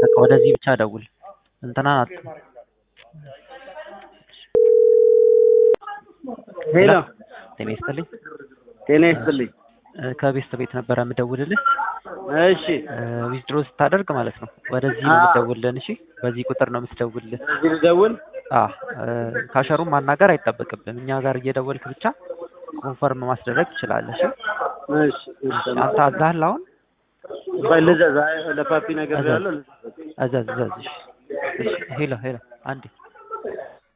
በቃ ወደዚህ ብቻ ደውል እንትና ናት ሄሎ ጤና ይስጥልኝ ከቤስት ቤት ነበር የምደውልልህ እሺ ዊዝድሮ ስታደርግ ማለት ነው ወደዚህ ነው የምትደውልልን እሺ በዚህ ቁጥር ነው የምትደውልልን እዚህ ልደውል ካሸሩን ማናገር አይጠበቅብም እኛ ጋር እየደወልክ ብቻ ኮንፈርም ማስደረግ ትችላለህ እሺ አንተ አዛህል አሁን ባይለዛ ለፓፒ ነገር ያለው አዛዝ እሺ ሄሎ አንዴ